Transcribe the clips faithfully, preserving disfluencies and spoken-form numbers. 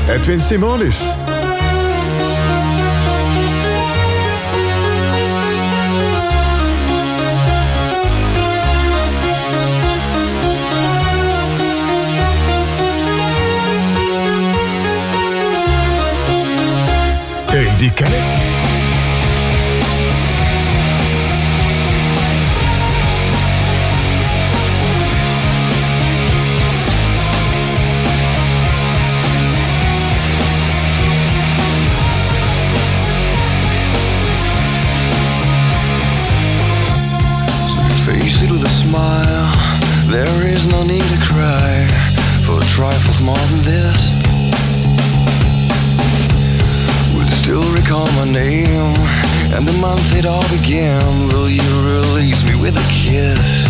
Edwin Simonis. Hey, die ken ik. Face it with a smile. There is no need to cry for trifles more than this. Still recall my name and the month it all began. Will you release me with a kiss?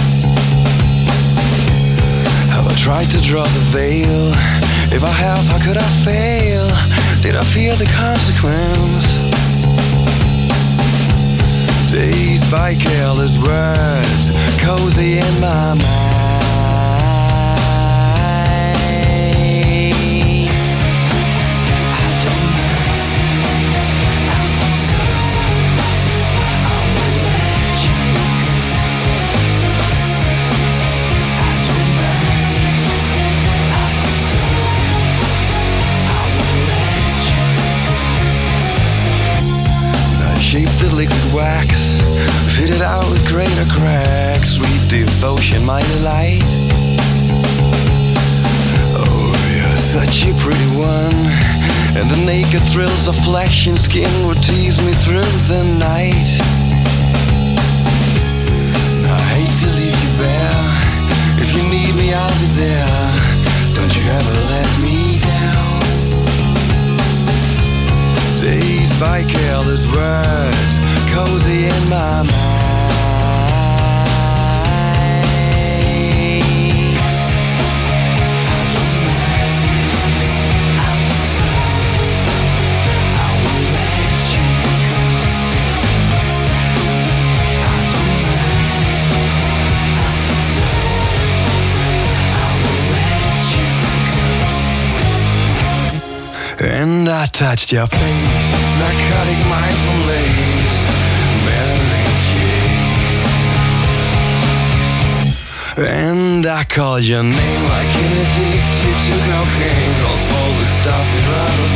Have I tried to draw the veil? If I have, how could I fail? Did I fear the consequence? Dazed by careless words, cozy in my mind. Shaped the liquid wax, fitted out with greater cracks. Sweet devotion, my delight. Oh, you're such a pretty one, and the naked thrills of flesh and skin would tease me through the night. I hate to leave you bare. If you need me, I'll be there. Don't you ever let me down. Dazed by careless words, cozy in my mind. And I touched your face, narcotic mindful lace, Mary Jane. And I called your name like an addicted to cocaine, calls for the stuff you'd rather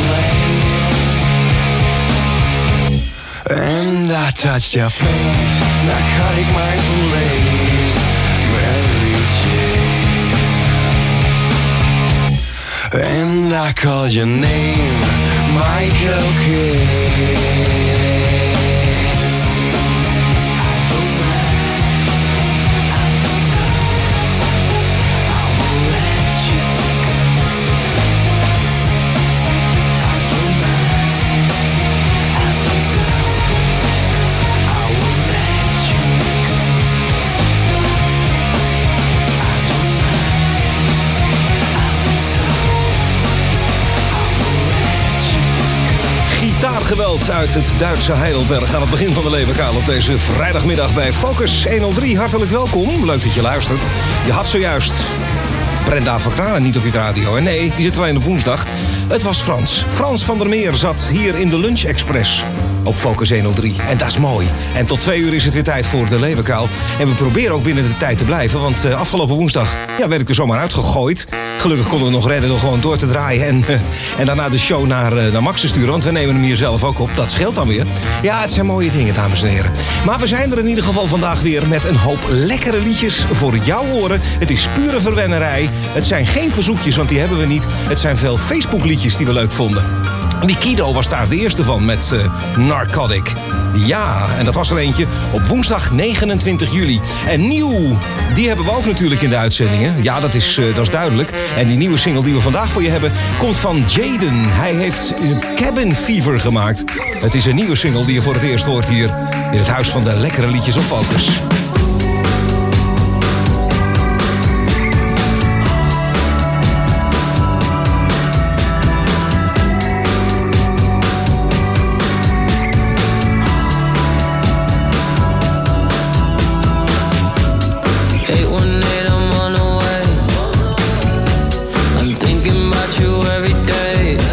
blame. And I touched your face, narcotic mindful lace, Mary Jane. And I called your name, Michael Kidd. Geweld uit het Duitse Heidelberg aan het begin van de Leeuwenkuil op deze vrijdagmiddag bij Focus honderddrie. Hartelijk welkom, leuk dat je luistert. Je had zojuist Brenda van Kranen niet op je radio. En nee, die zit alleen op woensdag. Het was Frans. Frans van der Meer zat hier in de Lunch Express op Focus honderdrie. En dat is mooi. En tot twee uur is het weer tijd voor de Leeuwenkuil. En we proberen ook binnen de tijd te blijven. Want uh, afgelopen woensdag ja, werd ik er zomaar uitgegooid. Gelukkig konden we nog redden door gewoon door te draaien. En, uh, en daarna de show naar, uh, naar Max te sturen. Want we nemen hem hier zelf ook op. Dat scheelt dan weer. Ja, het zijn mooie dingen, dames en heren. Maar we zijn er in ieder geval vandaag weer met een hoop lekkere liedjes voor jouw oren. Het is pure verwennerij. Het zijn geen verzoekjes, want die hebben we niet. Het zijn veel Facebook liedjes die we leuk vonden. Die Kido was daar de eerste van met uh, Narcotic. Ja, en dat was er eentje op woensdag negenentwintig juli. En nieuw, die hebben we ook natuurlijk in de uitzendingen. Ja, dat is, uh, dat is duidelijk. En die nieuwe single die we vandaag voor je hebben komt van Jaden. Hij heeft Cabin Fever gemaakt. Het is een nieuwe single die je voor het eerst hoort hier in het huis van de lekkere liedjes op Focus. Thinking about you every day.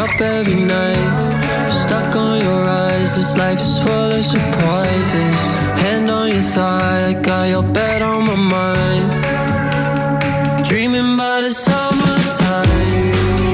up every night, stuck on your eyes. This life is full of surprises. Hand on your thigh, I got your bed on my mind. Dreaming about the summertime.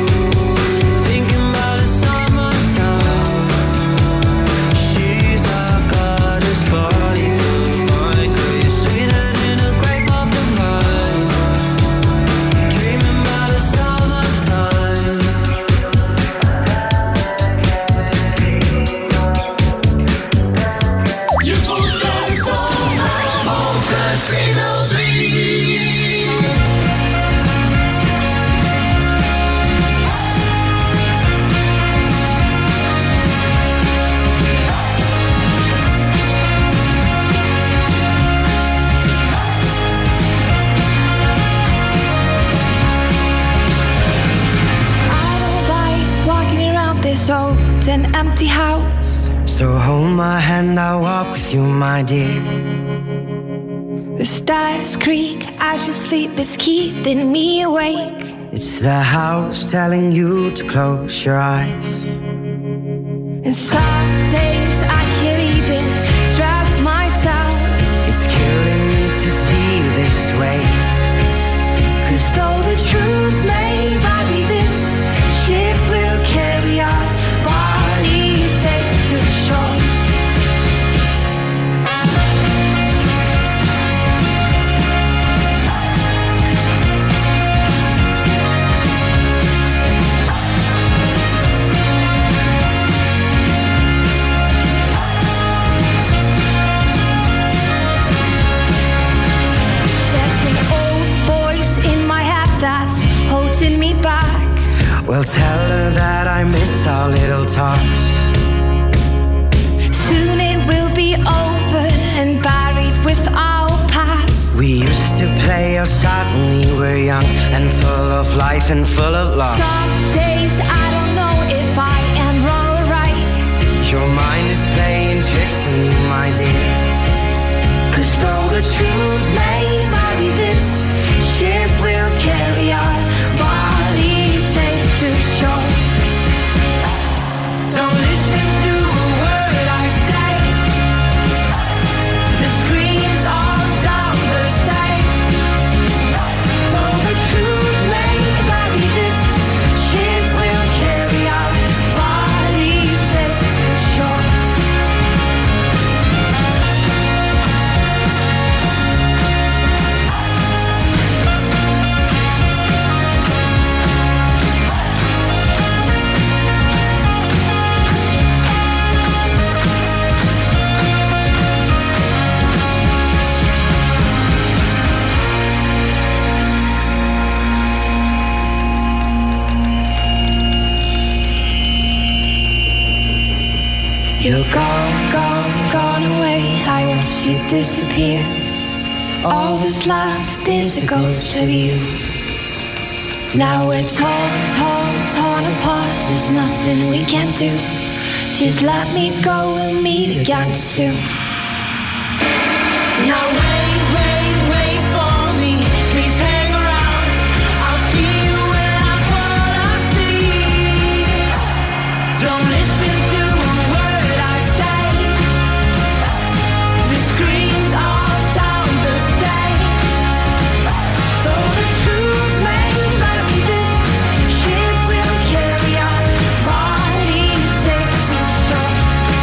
Old and empty house. So hold my hand, I'll walk with you, my dear. The stars creak as you sleep, it's keeping me awake. It's the house telling you to close your eyes. And some days I can't even trust myself. It's killing me to see you this way. Cause though the truth may vary, this ship will carry our bodies safe to shore. That's holding me back. Well, tell her that I miss our little talks. Soon it will be over and buried with our past. We used to play outside when we were young and full of life and full of love. Some days I don't know if I am wrong or right. Your mind is playing tricks on you, my dear. Cause though the truth may vary, this ship will carry our bodies safe to shore. Don't listen to a word I say. The screams all sound the same. Though the truth may vary, this ship will carry our bodies safe to shore. You're gone, gone, gone away. I watched you disappear. All that's left is a ghost of you. Now we're torn, torn, torn apart. There's nothing we can do. Just let me go, we'll meet again soon. Now wait, wait, wait for me. Please hang around. I'll see you when I fall asleep. Don't listen to a word I say. The screams all sound the same. Though the truth may vary, this ship will carry our bodies safe to shore.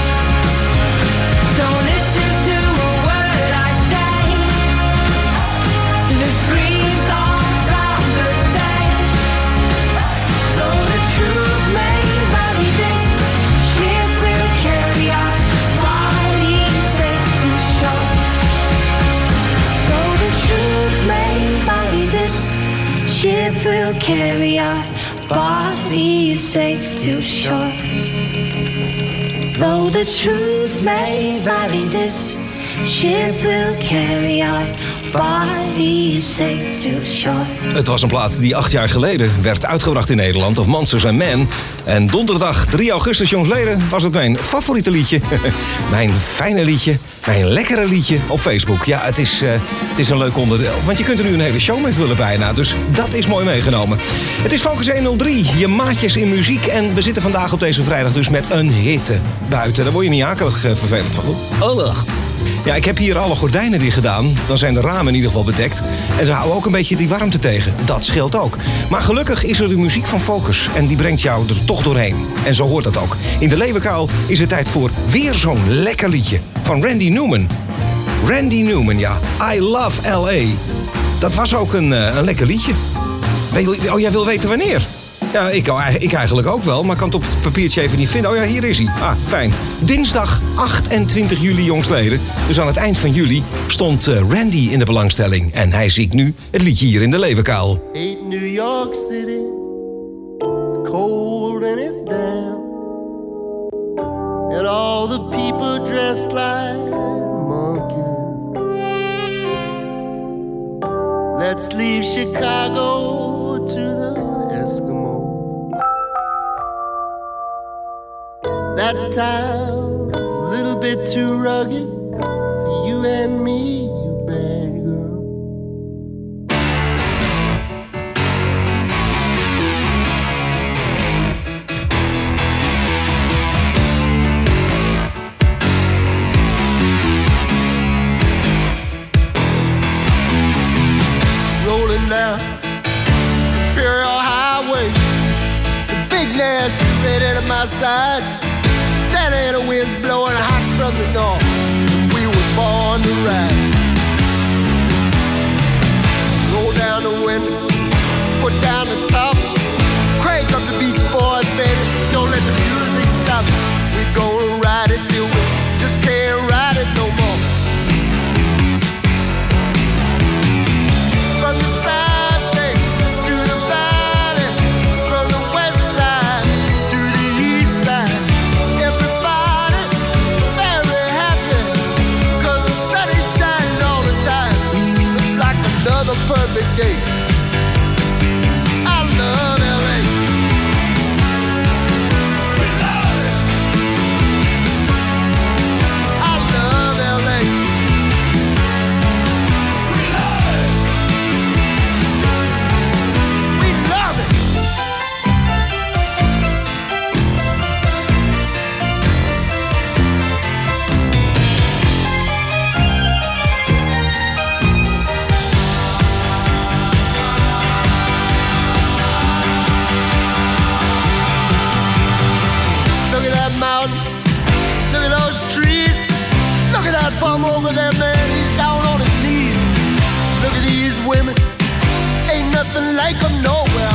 Don't listen to a word I say. The screams all sound the same. Though the truth may vary, this ship will carry our bodies safe to shore. Though the truth may vary, this ship will carry our bodies safe to shore. Though the truth may vary, this ship will carry our bodies safe to shore. Het was een plaat die acht jaar geleden werd uitgebracht in Nederland, of Monsters and Men. En donderdag drie augustus, jongsleden, was het mijn favoriete liedje. Mijn fijne liedje bij een lekkere liedje op Facebook. Ja, het is, uh, het is een leuk onderdeel. Want je kunt er nu een hele show mee vullen bijna. Dus dat is mooi meegenomen. Het is Focus honderddrie, je maatjes in muziek. En we zitten vandaag op deze vrijdag dus met een hitte buiten. Daar word je niet akelig uh, vervelend van. Oh, ja, ik heb hier alle gordijnen dicht gedaan. Dan zijn de ramen in ieder geval bedekt. En ze houden ook een beetje die warmte tegen. Dat scheelt ook. Maar gelukkig is er de muziek van Focus. En die brengt jou er toch doorheen. En zo hoort dat ook. In de Leeuwenkuil is het tijd voor weer zo'n lekker liedje. Van Randy Newman. Randy Newman, ja. I Love L A. Dat was ook een, uh, een lekker liedje. Oh, jij wil weten wanneer? Ja, ik, ik eigenlijk ook wel, maar ik kan het op het papiertje even niet vinden. Oh ja, hier is hij. Ah, fijn. Dinsdag achtentwintig juli jongstleden. Dus aan het eind van juli stond uh, Randy in de belangstelling. En hij zingt nu het liedje hier in de Leeuwenkuil. Hate New York City. It's cold and it's damp. And all the people dressed like monkeys. Let's leave Chicago to the Eskimos. That town's a little bit too rugged for you and me, you bad girl. Rolling down Imperial Highway, the big nasty red out of my side. Santa Ana winds blowing hot from the north. We were born to ride. Roll down the window, put down the top. Crank up the Beach Boys, baby. Don't let the music stop. We're gonna ride it till we just can't ride it no more. From the side bay to the valley, from the west side to the east side. Everybody very happy, cause the sun is shining all the time. Looks like another perfect day. I love L A. We love it. I love L A. We love it. We love it. Look at that mountain. Look at those trees. Look at that bum over there, man. He's down on his knees. Look at these women. Ain't nothing like them nowhere.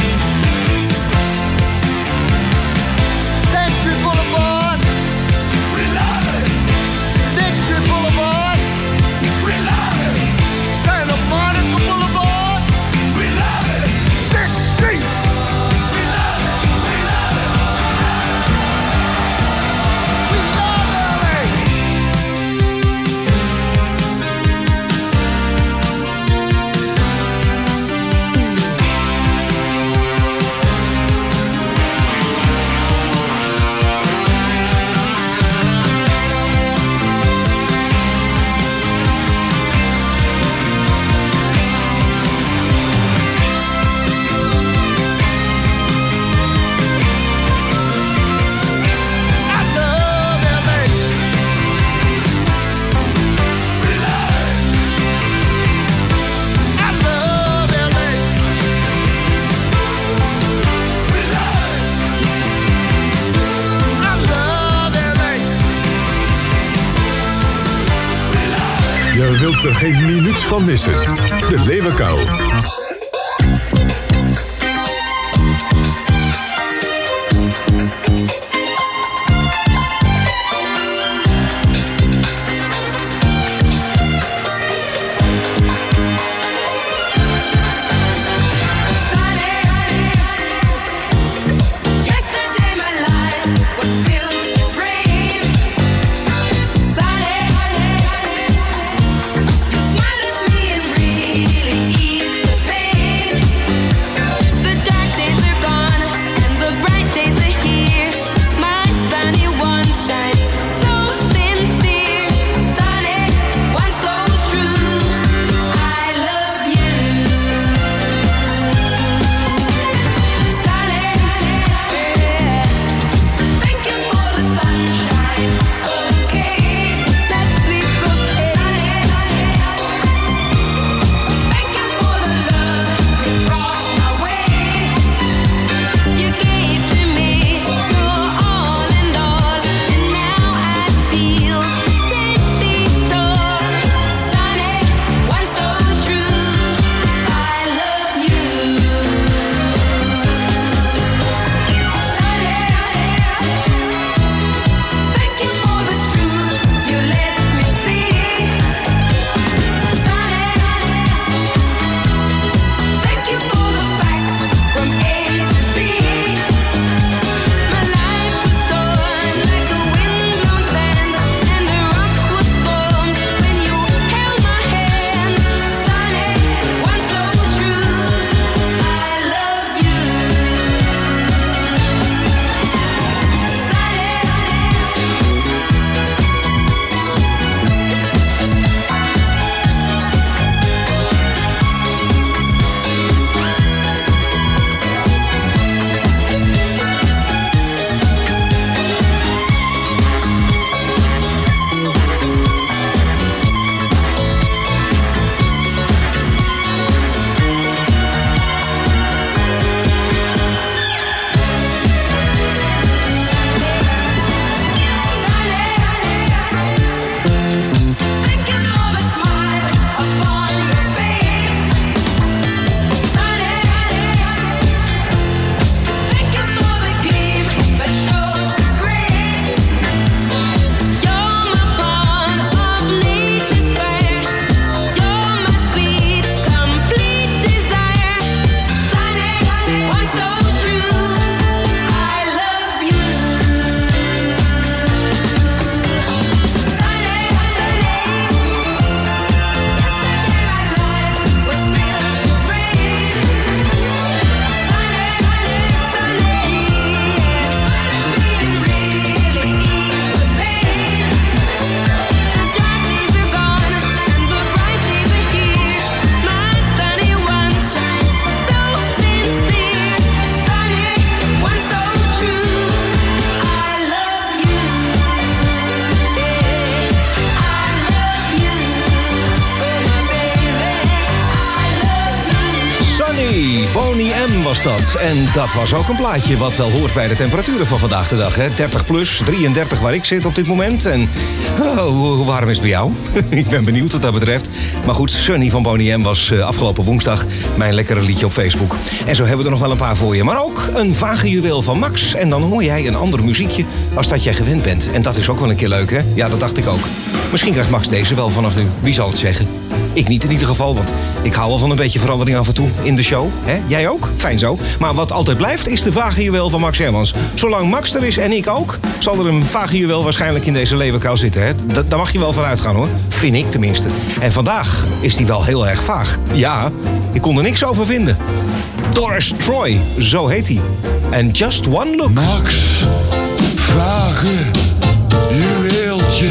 Century Boulevard. We love it. Victory Boulevard. We love it. Santa Monica Boulevard. We love it. Sixth Street. We love it. We love it. We love L A. I love L A. We love it. I love L A. We love it. I love L A. We love it. Je wilt er geen minuut van missen. De Leeuwenkuil. Yesterday my life was filled with rain. Sally, you smiled at me and really eased the pain. Sunny, Boney M was dat. En dat was ook een plaatje wat wel hoort bij de temperaturen van vandaag de dag. Hè? dertig plus, drieëndertig waar ik zit op dit moment. En oh, hoe warm is het bij jou? Ik ben benieuwd wat dat betreft. Maar goed, Sunny van Boney M was uh, afgelopen woensdag mijn lekkere liedje op Facebook. En zo hebben we er nog wel een paar voor je. Maar ook een vage juweel van Max. En dan hoor jij een ander muziekje als dat jij gewend bent. En dat is ook wel een keer leuk, hè? Ja, dat dacht ik ook. Misschien krijgt Max deze wel vanaf nu. Wie zal het zeggen? Ik niet in ieder geval, want ik hou wel van een beetje verandering af en toe in de show. Hè? Jij ook? Fijn zo. Maar wat altijd blijft is de vage juweel van Max Hermans. Zolang Max er is en ik ook, zal er een vage juweel waarschijnlijk in deze leeuwenkuil zitten. Hè? Da- daar mag je wel van uitgaan hoor. Vind ik tenminste. En vandaag is die wel heel erg vaag. Ja, ik kon er niks over vinden. Doris Troy, zo heet hij. En Just One Look. Max, vage juweeltje.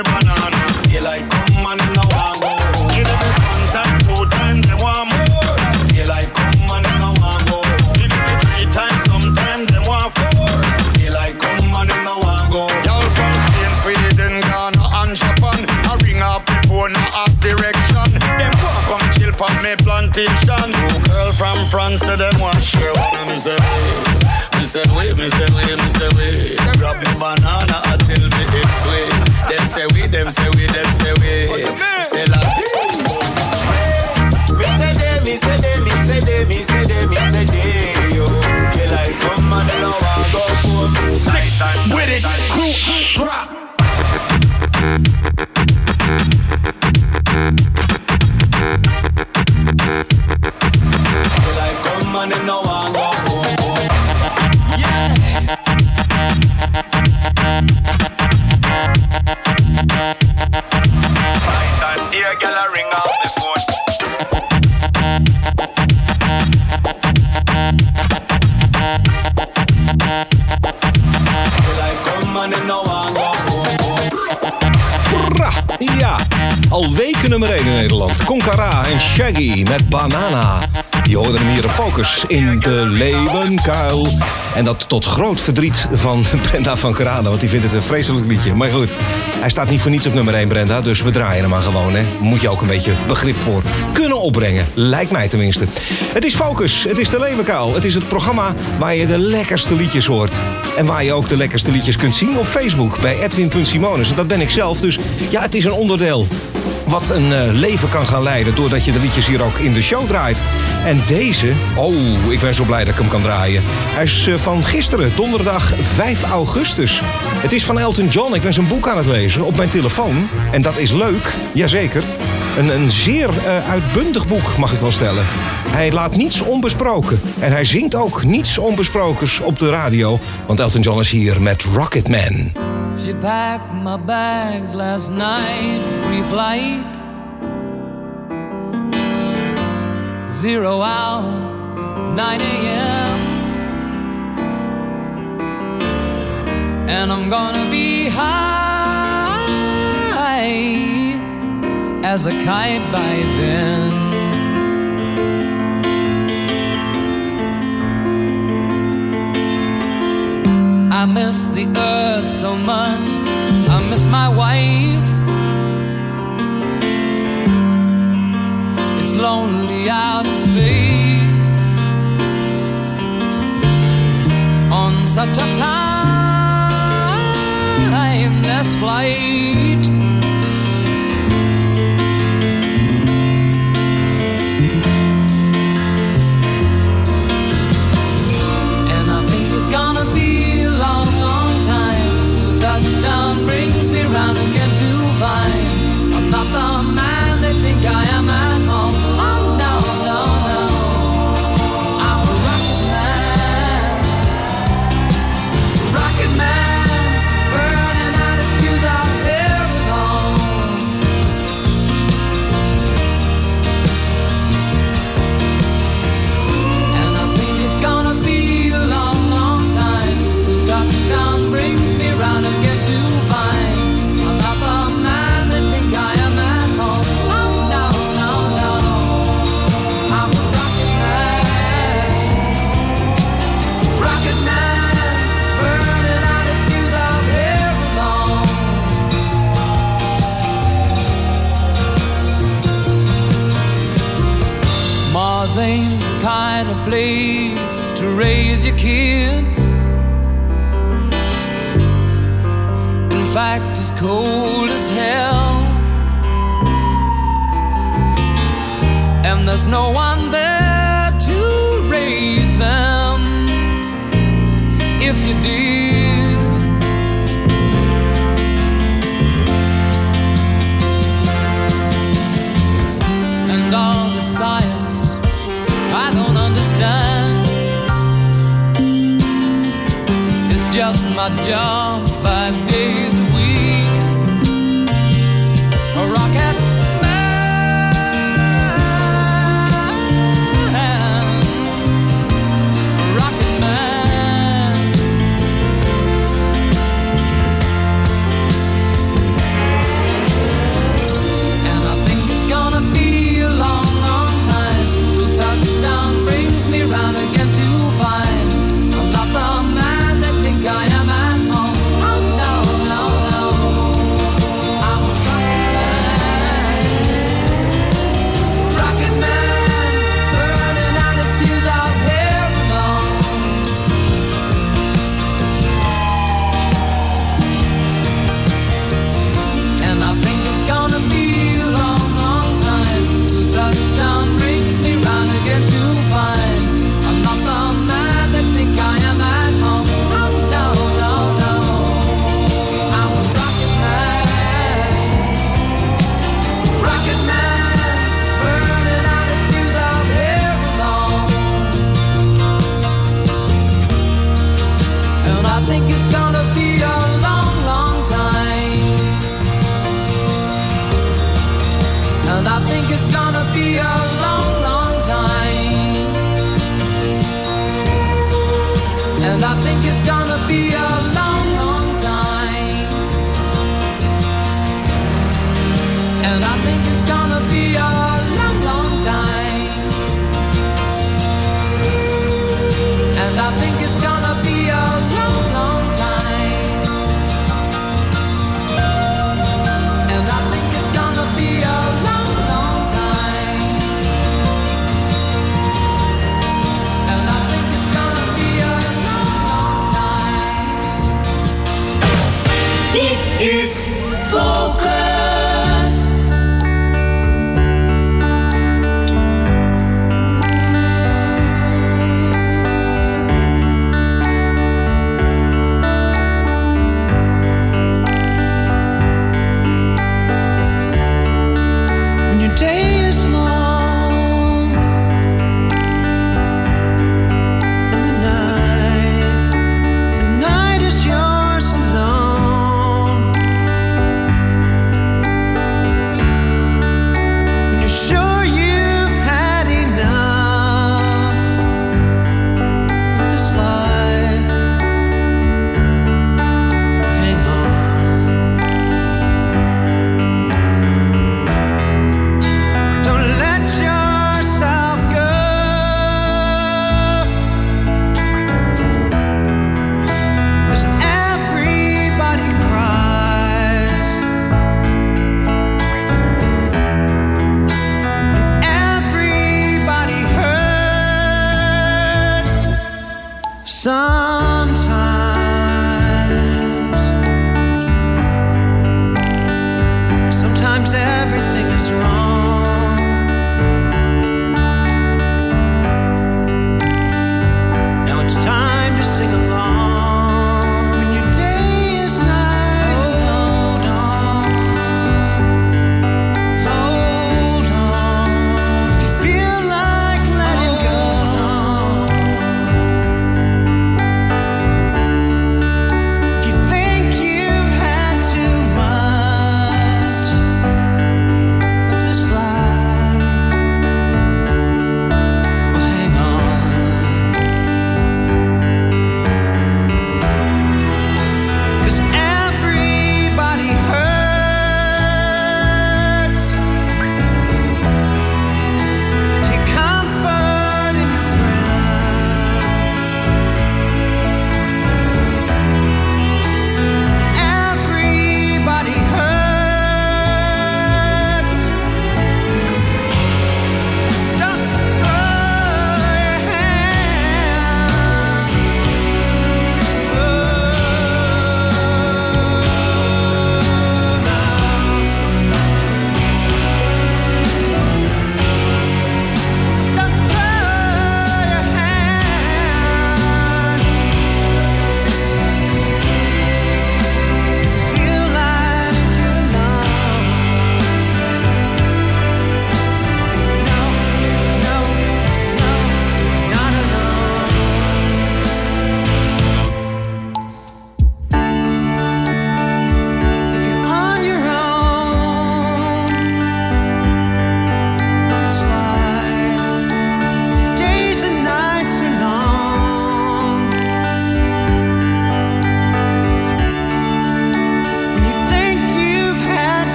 me banana. Daylight come and them no want go. Give them the one time, two time, they want more. Daylight come and them no want go. Give them the three times, sometime they want four. Daylight come and them no want go. Y'all from Spain, Sweden, Ghana and Japan. I ring up before no ask direction. Them walk come chill for me plantation. Two girl from France, so them want share one of me say way. Me say way, me say way, me say way. Grab me banana until me it's way. Them say we, them say we, them say we. Say la. Me say they, me say they, me say they, me say they, me say they. Yo, they like come and they know I go for. Sick with it, crew drop. They like come and they know I go for. Yeah. Right time, dear girl, I ring off the phone. They like come and they know I go for. Ja, al weken nummer één in Nederland. Konkara en Shaggy met Banana. Je hoorde hem hier op Focus in de Leeuwenkuil. En dat tot groot verdriet van Brenda van Kerane, want die vindt het een vreselijk liedje. Maar goed, hij staat niet voor niets op nummer één, Brenda, dus we draaien hem maar gewoon, hè. Moet je ook een beetje begrip voor kunnen opbrengen. Lijkt mij tenminste. Het is Focus, het is de Leeuwenkuil. Het is het programma waar je de lekkerste liedjes hoort. En waar je ook de lekkerste liedjes kunt zien op Facebook bij edwin punt simonus. En dat ben ik zelf, dus ja, het is een onderdeel wat een uh, leven kan gaan leiden doordat je de liedjes hier ook in de show draait. En deze, oh, ik ben zo blij dat ik hem kan draaien. Hij is uh, van gisteren, donderdag vijf augustus. Het is van Elton John. Ik ben zijn boek aan het lezen op mijn telefoon. En dat is leuk, jazeker. Een, een zeer uh, uitbundig boek, mag ik wel stellen. Hij laat niets onbesproken. En hij zingt ook niets onbesprokens op de radio. Want Elton John is hier met Rocketman. She packed my bags last night, pre-flight. Zero hour, nine a.m. And I'm gonna be high as a kite by then. I miss the earth so much, I miss my wife. It's lonely out in space on such a timeless flight. And I think it's gonna be a long, long time till touchdown brings me round again to find I'm not the man they think I am at home. Oh no, no, no, I'm a rocket man, rocket man, burning out his fuse out here alone. And I think it's gonna be a long, long time till touchdown brings me round again to find I'm not the man they think I am at home. Oh no, no, no, I'm a rocket man, rocket man, burning out his fuse out here alone. Mars ain't the kind of place to raise your kids. In fact, it's cold as hell, and there's no one there to raise them if you did. And all the science I don't understand, it's just my job five days a week. A rocket man, a rocket man. think it's gonna be a long, long time. And I think it's gonna be a long, long time. And I think it's gonna be a long, long time. And I think it's gonna be a long, long time. And I think it's gonna be a long, long time. And I think it's gonna be a long, long time. And I think it's gonna be a long, long time. Dit is Focus.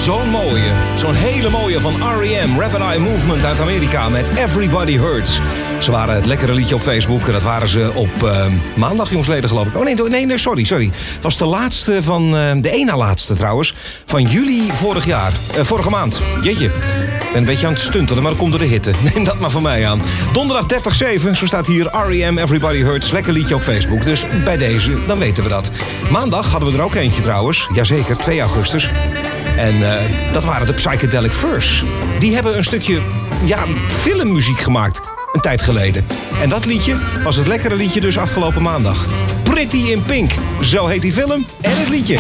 zo'n mooie. Zo'n hele mooie van R E M, Rapid Eye Movement uit Amerika met Everybody Hurts. Ze waren het lekkere liedje op Facebook. En dat waren ze op uh, maandag, jongsleden geloof ik. Oh nee, nee, nee sorry, sorry. Het was de laatste van, uh, de ene na laatste trouwens, van juli vorig jaar. Uh, vorige maand. Jeetje. Ik ben een beetje aan het stuntelen, maar dat komt door de hitte. Neem dat maar van mij aan. Donderdag dertig zeven, zo staat hier R E M, Everybody Hurts. Lekker liedje op Facebook. Dus bij deze, dan weten we dat. Maandag hadden we er ook eentje trouwens. Jazeker, twee augustus. En uh, dat waren de Psychedelic Furs. Die hebben een stukje, ja, filmmuziek gemaakt. Een tijd geleden. En dat liedje was het lekkere liedje dus afgelopen maandag. Pretty in Pink. Zo heet die film en het liedje.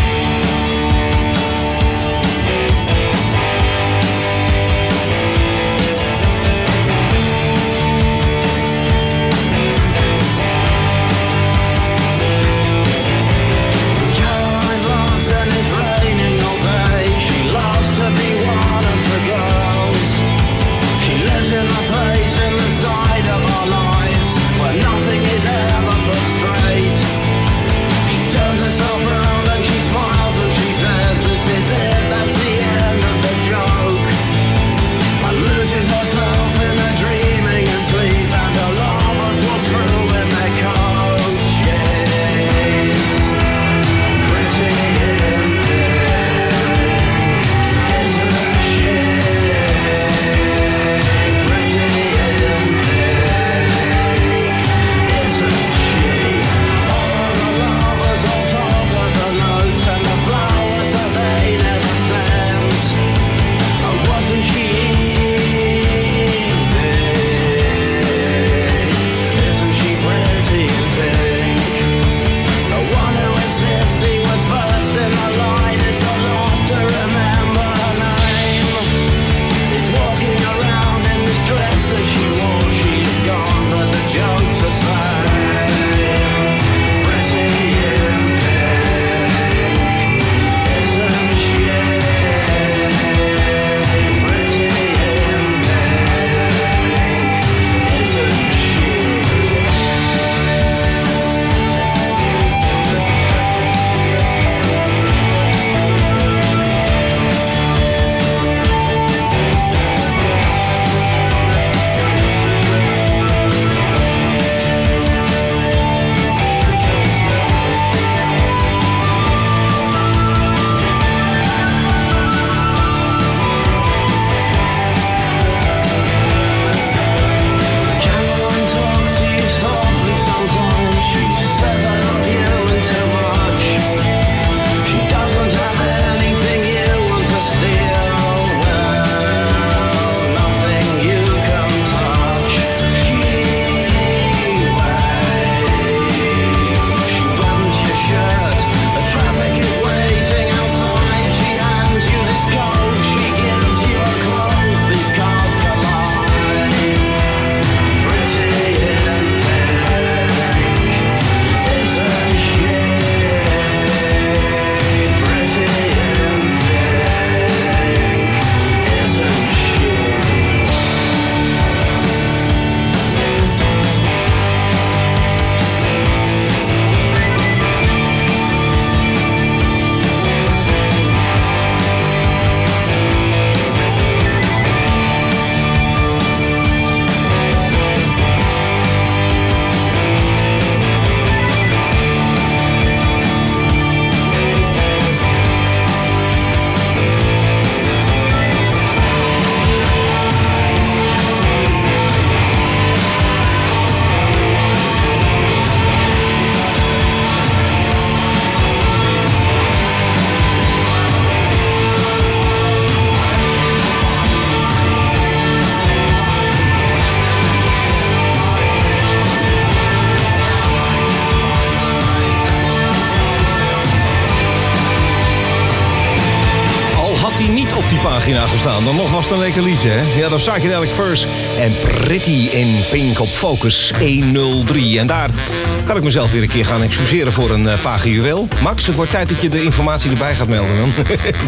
pagina gestaan. Dan nog was het een lekker liedje, hè? Ja, de Psychedelic Furs en Pretty in Pink op Focus honderddrie. En daar kan ik mezelf weer een keer gaan excuseren voor een uh, vage juweel. Max, het wordt tijd dat je de informatie erbij gaat melden, man.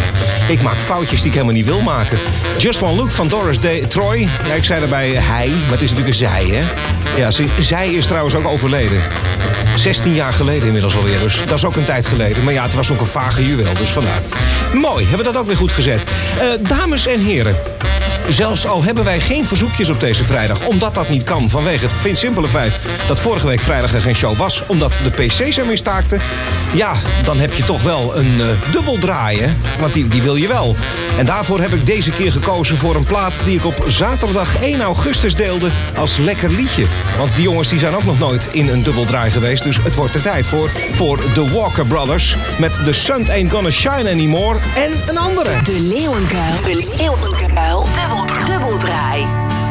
Ik maak foutjes die ik helemaal niet wil maken. Just One Look van Doris Day Troy. Ja, ik zei daarbij hij, maar het is natuurlijk een zij, hè? Ja, ze, zij is trouwens ook overleden. zestien jaar geleden inmiddels alweer, dus dat is ook een tijd geleden. Maar ja, het was ook een vage juweel, dus vandaar. Mooi, hebben we dat ook weer goed gezet. Uh, dames en heren, zelfs al hebben wij geen verzoekjes op deze vrijdag, omdat dat niet kan vanwege het vind simpele feit dat vorige week vrijdag er geen show was, omdat de P C's ermee staakten. Ja, dan heb je toch wel een uh, dubbel draaien, want die, die wil je wel. En daarvoor heb ik deze keer gekozen voor een plaat die ik op zaterdag één augustus deelde als lekker liedje. Want die jongens die zijn ook nog nooit in een dubbeldraai geweest, dus het wordt er tijd voor. Voor The Walker Brothers met The Sun Ain't Gonna Shine Anymore en een andere. De Leeuwenkuil. De Leeuwenkuil. Dubbel, dubbeldraai.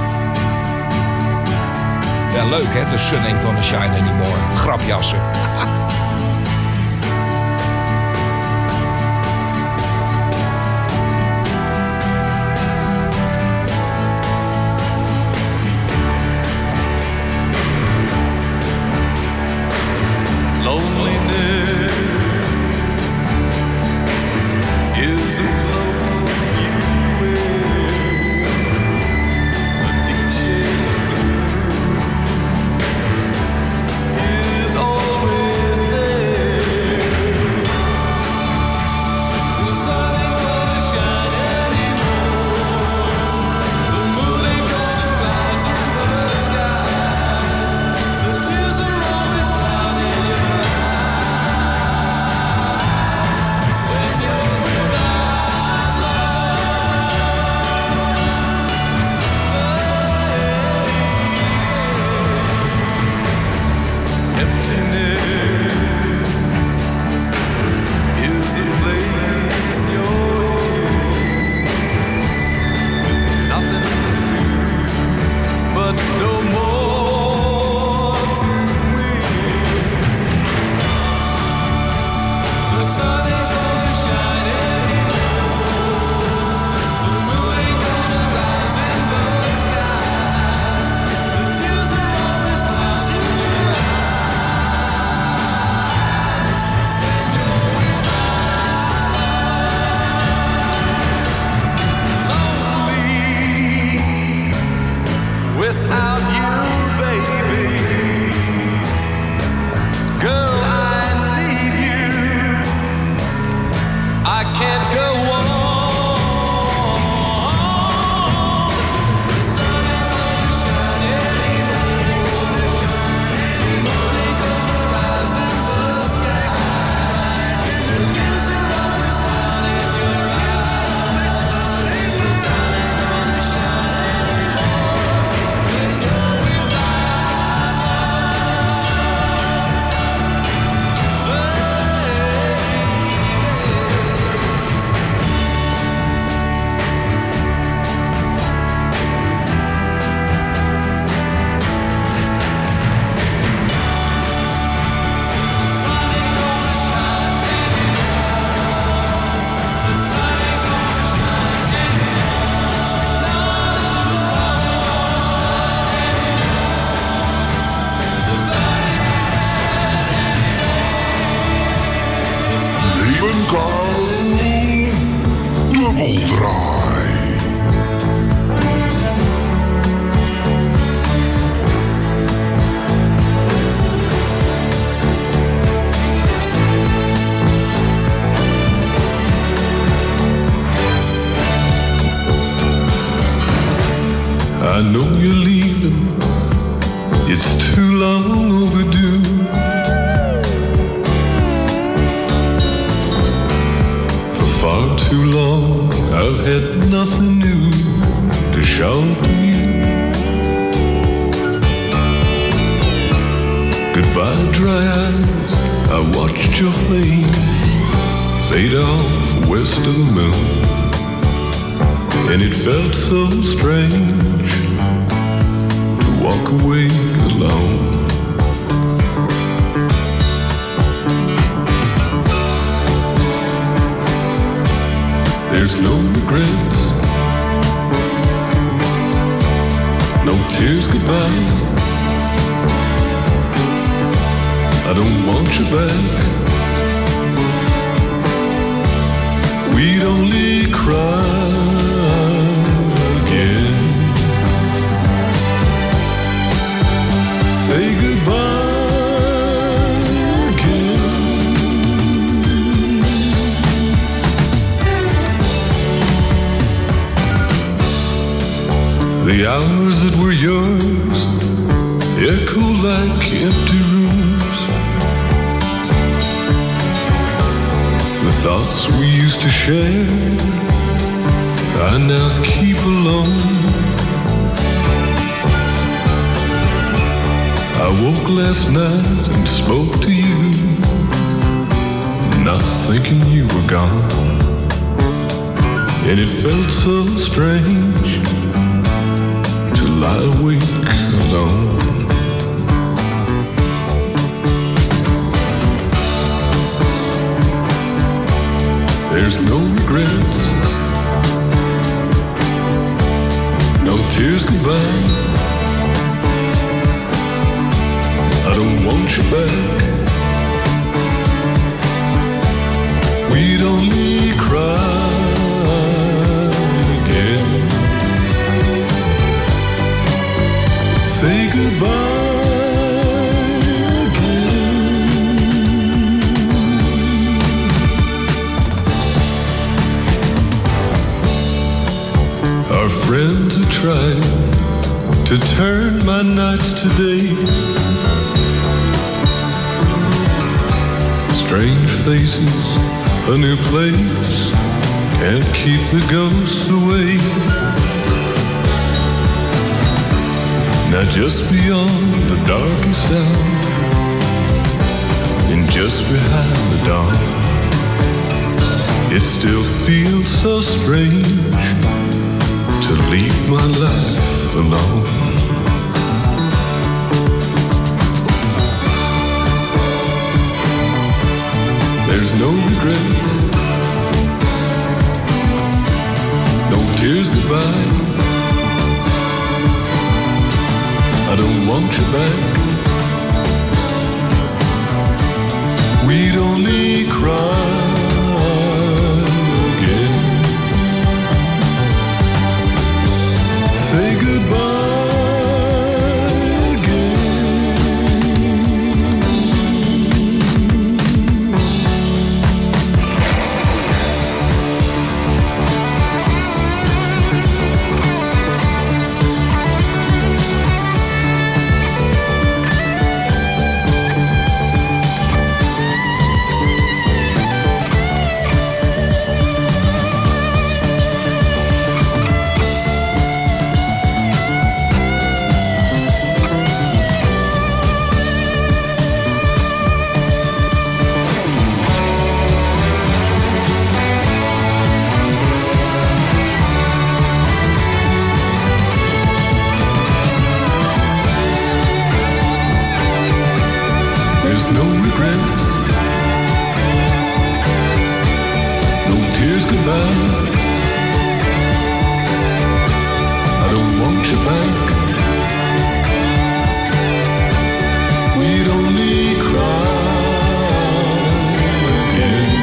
Ja, leuk hè, The Sun Ain't Gonna Shine Anymore. Grapjassen. I know you're leaving, it's too long overdue. For far too long I've had nothing new to show to you. Goodbye dry eyes, I watched your flame fade off west of the moon. And it felt so strange to walk away alone. There's no regrets, no tears goodbye. I don't want you back. We'd only cry again. The hours that were yours echo like empty rooms. The thoughts we used to share I now keep alone. I woke last night and spoke to you, not thinking you were gone. And it felt so strange to lie awake alone. There's no regrets, no tears goodbye. I don't want you back. We'd only cry again. Say goodbye again. Our friends have tried to turn my nights to day. Strange faces, a new place, can't keep the ghosts away. Now just beyond the darkest hour, and just behind the dawn, it still feels so strange to leave my life alone. There's no regrets, no tears goodbye. I don't want you back. We'd only cry again. Say goodbye. There's no regrets, no tears goodbye. I don't want you back. We'd only cry again.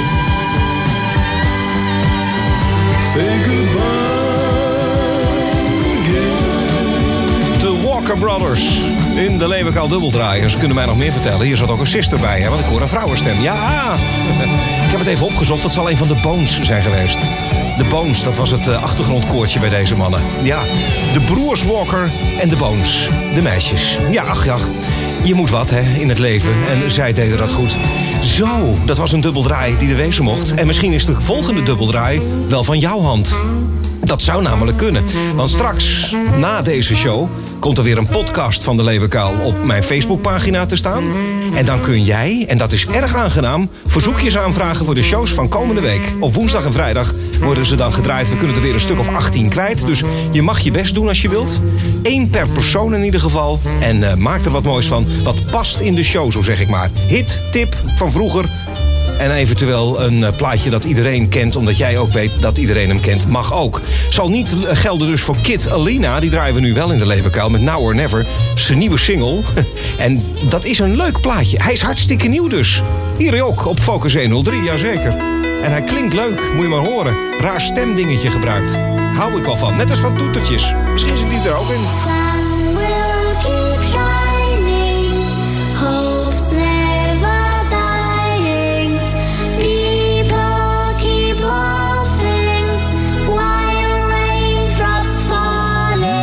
Say goodbye again. De Walker Brothers in de Leeuwenkuil dubbeldraaiers kunnen mij nog meer vertellen. Hier zat ook een sister bij, hè, want ik hoor een vrouwenstem. Ja, ik heb het even opgezocht. Dat zal een van de Bones zijn geweest. De Bones, dat was het uh, achtergrondkoortje bij deze mannen. Ja, de broers Walker en de Bones. De meisjes. Ja, ach ja, je moet wat hè, in het leven. En zij deden dat goed. Zo, dat was een dubbeldraai die er wezen mocht. En misschien is de volgende dubbeldraai wel van jouw hand. Dat zou namelijk kunnen. Want straks, na deze show, komt er weer een podcast van de Leeuwenkuil op mijn Facebookpagina te staan. En dan kun jij, en dat is erg aangenaam, verzoekjes aanvragen voor de shows van komende week. Op woensdag en vrijdag worden ze dan gedraaid. We kunnen er weer een stuk of achttien kwijt. Dus je mag je best doen als je wilt. Eén per persoon in ieder geval. En uh, maak er wat moois van. Wat past in de show, zo zeg ik maar. Hit, tip van vroeger. En eventueel een plaatje dat iedereen kent, omdat jij ook weet dat iedereen hem kent, mag ook. Zal niet gelden dus voor Kid Alina, die draaien we nu wel in de Leeuwenkuil met Now or Never. Zijn nieuwe single. En dat is een leuk plaatje. Hij is hartstikke nieuw dus. Hier ook op Focus honderddrie, jazeker. En hij klinkt leuk, moet je maar horen. Raar stemdingetje gebruikt. Hou ik al van, net als van toetertjes. Misschien zit die er ook in. Sun will keep shining, hopes never dying. People keep laughing while raindrops falling.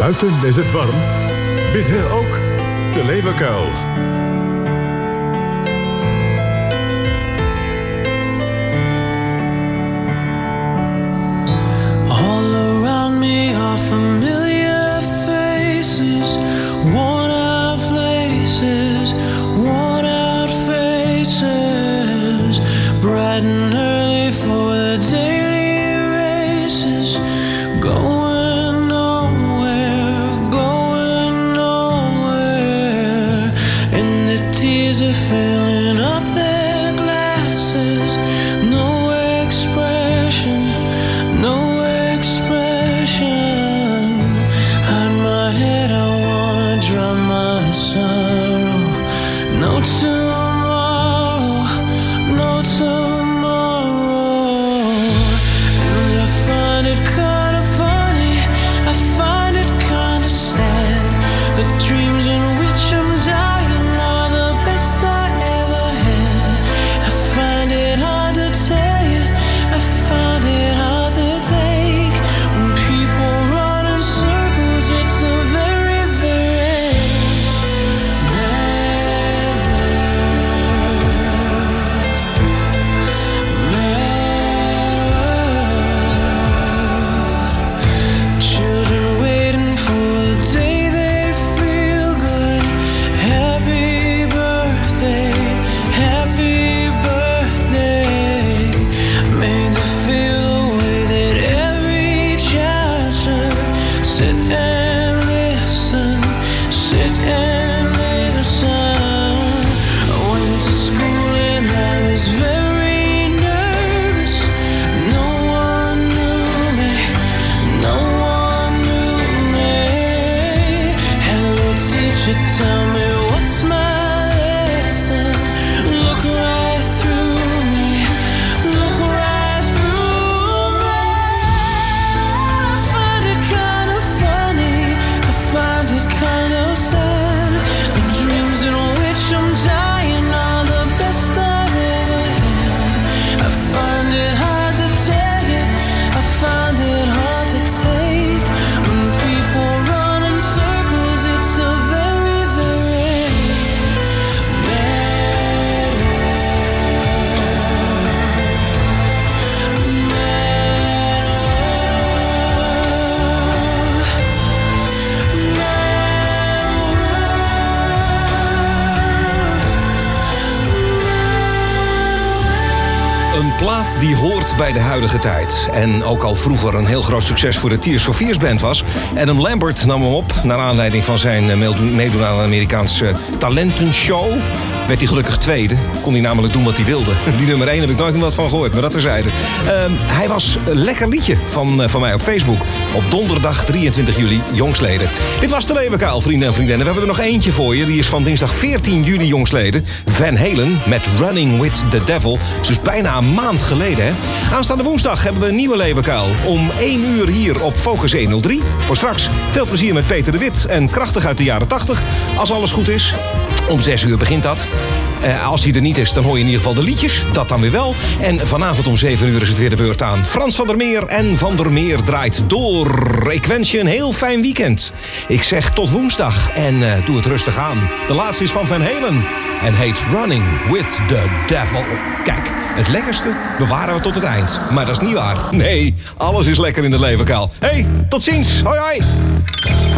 Buiten is het warm. Binnen ook. De Leeuwenkuil. All around me are familiar faces, worn out places, worn out faces, bright and early for the daily races, going nowhere, going nowhere, and the tears are filling up their glasses, no expression, no expression. Hide my head, I wanna drown my sorrow. No tomorrow, no tomorrow. And I find it kinda funny, I find it kinda sad. The dreams in which I'm dying are the best I ever had. I find it hard to tell you, I find it hard to take. When people run in circles, it's a very, very mad world. Mad world. Children waiting for the day they feel good. Happy birthday, happy birthday. Made to feel the way that every child should. Sit and listen, sit and listen. I went to school and I was very nervous. No one knew me, no one knew me. Hello teacher, tell me what's my lesson. Look right through me, look right through me. I find it kind of funny, I find it kind of sad. The dreams in which I'm dying are the best I've ever had. I find it hard to tell you, I find it hard to take. When people run in circles, it's a very, very mad world. Mad world. Mad Een plaat die hoort bij de huidige tijd. En ook al vroeger een heel groot succes voor de Tears for Fears band was. Adam Lambert nam hem op naar aanleiding van zijn eh, meedoen meedoen aan een Amerikaanse talentenshow. Werd hij gelukkig tweede. Kon hij namelijk doen wat hij wilde. Die nummer één heb ik nooit meer wat van gehoord, maar dat terzijde. Ehm, hij was een lekker liedje van, eh, van mij op Facebook. Op donderdag drieëntwintig juli, jongsleden. Dit was de Leeuwenkuil, vrienden en vriendinnen. We hebben er nog eentje voor je. Die is van dinsdag veertien juli, jongsleden. Van Halen met Running with the Devil. Is dus bijna een maand geleden, hè? Aanstaande woensdag hebben we een nieuwe Leeuwenkuil. Om één uur hier op Focus honderddrie. Voor straks veel plezier met Peter de Wit en Krachtig uit de jaren tachtig. Als alles goed is. Om zes uur begint dat. Uh, als hij er niet is, dan hoor je in ieder geval de liedjes. Dat dan weer wel. En vanavond om zeven uur is het weer de beurt aan Frans van der Meer. En Van der Meer draait door. Ik wens je een heel fijn weekend. Ik zeg tot woensdag en uh, doe het rustig aan. De laatste is van Van Halen. En heet Running with the Devil. Kijk, het lekkerste bewaren we tot het eind. Maar dat is niet waar. Nee, alles is lekker in de Leeuwenkuil. Hey, tot ziens. Hoi hoi.